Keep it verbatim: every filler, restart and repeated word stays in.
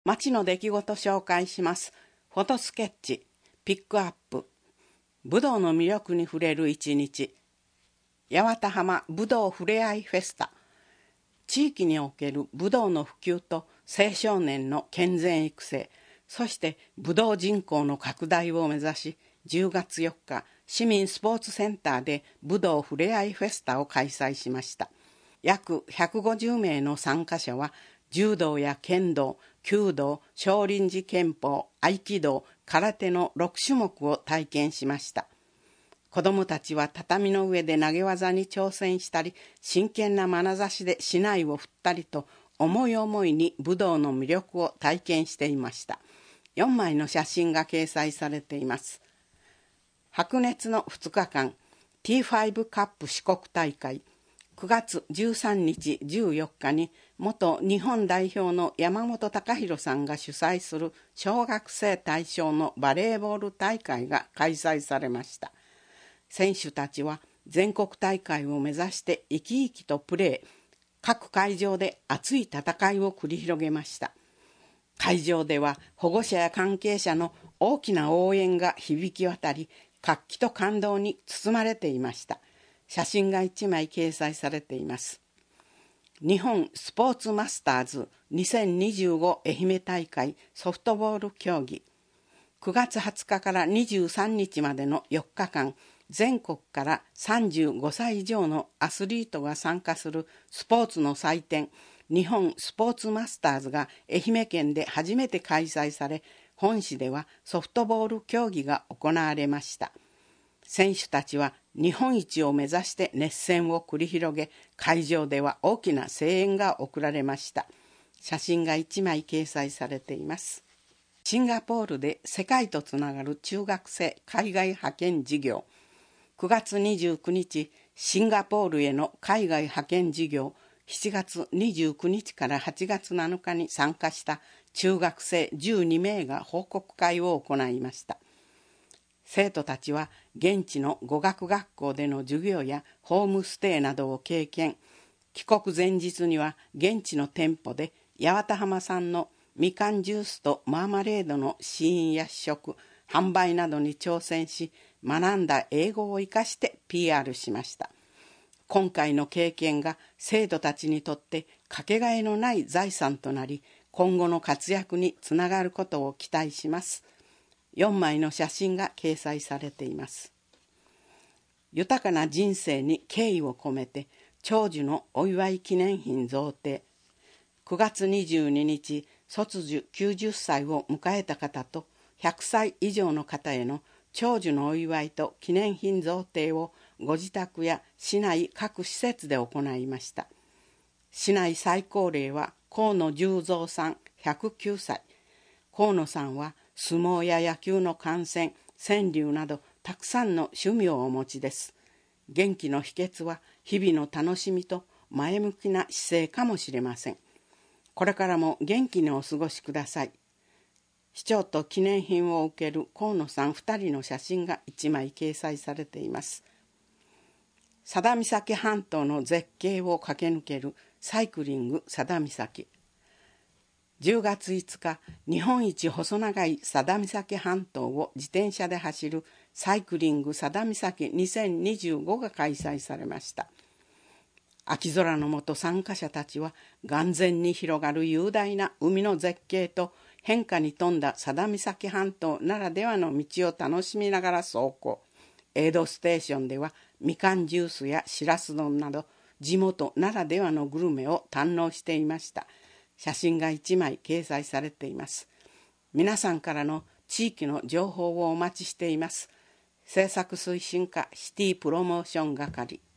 街の出来事紹介します。フォトスケッチ、ピックアップ。ぶどうの魅力に触れる一日。八幡浜ぶどうふれあいフェスタ。地域におけるぶどうの普及と青少年の健全育成、そしてぶどう人口の拡大を目指し、じゅうがつよっか、市民スポーツセンターでぶどうふれあいフェスタを開催しました。約ひゃくごじゅうめいの参加者は、柔道や剣道、弓道、少林寺拳法、合気道、空手のろくしゅもくを体験しました。子どもたちは畳の上で投げ技に挑戦したり、真剣な眼差しで竹刀を振ったりと、思い思いに武道の魅力を体験していました。よんまいの写真が掲載されています。白熱のふつかかん、ティーファイブ カップ四国大会。くがつじゅうさんにちじゅうよっかに元日本代表の山本隆弘さんが主催する小学生対象のバレーボール大会が開催されました。選手たちは全国大会を目指して生き生きとプレー、各会場で熱い戦いを繰り広げました。会場では保護者や関係者の大きな応援が響き渡り、活気と感動に包まれていました。写真がいちまい掲載されています。日本スポーツマスターズにせんにじゅうご愛媛大会ソフトボール競技。くがつはつかからにじゅうさんにちまでのよっかかん、全国からさんじゅうごさい以上のアスリートが参加するスポーツの祭典、日本スポーツマスターズが愛媛県で初めて開催され、本市ではソフトボール競技が行われました。選手たちは日本一を目指して熱戦を繰り広げ、会場では大きな声援が送られました。写真がいちまい掲載されています。シンガポールで世界とつながる中学生海外派遣事業。くがつにじゅうくにち、シンガポールへの海外派遣事業、しちがつにじゅうくにちからはちがつなのかに参加した中学生じゅうにめいが報告会を行いました。生徒たちは現地の語学学校での授業やホームステイなどを経験。帰国前日には現地の店舗で八幡浜産のみかんジュースとマーマレードの試飲や試食、販売などに挑戦し、学んだ英語を生かして ピーアール しました。今回の経験が生徒たちにとってかけがえのない財産となり、今後の活躍につながることを期待します。よんまいの写真が掲載されています。豊かな人生に敬意を込めて長寿のお祝い記念品贈呈。くがつにじゅうににち、卒寿きゅうじゅっさいを迎えた方とひゃくさい以上の方への長寿のお祝いと記念品贈呈をご自宅や市内各施設で行いました。市内最高齢は河野十三さんひゃくきゅうさい。河野さんは相撲や野球の観戦、川柳などたくさんの趣味をお持ちです。元気の秘訣は日々の楽しみと前向きな姿勢かもしれません。これからも元気にお過ごしください。市長と記念品を受ける河野さんふたりの写真がいちまい掲載されています。佐田岬半島の絶景を駆け抜けるサイクリング佐田岬。じゅうがついつか、日本一細長い佐田岬半島を自転車で走るサイクリング佐田岬にせんにじゅうごが開催されました。秋空の下、参加者たちは眼前に広がる雄大な海の絶景と変化に富んだ佐田岬半島ならではの道を楽しみながら走行。エイドステーションではみかんジュースやしらす丼など地元ならではのグルメを堪能していました。写真がいちまい掲載されています。皆さんからの地域の情報をお待ちしています。制作推進課シティプロモーション係。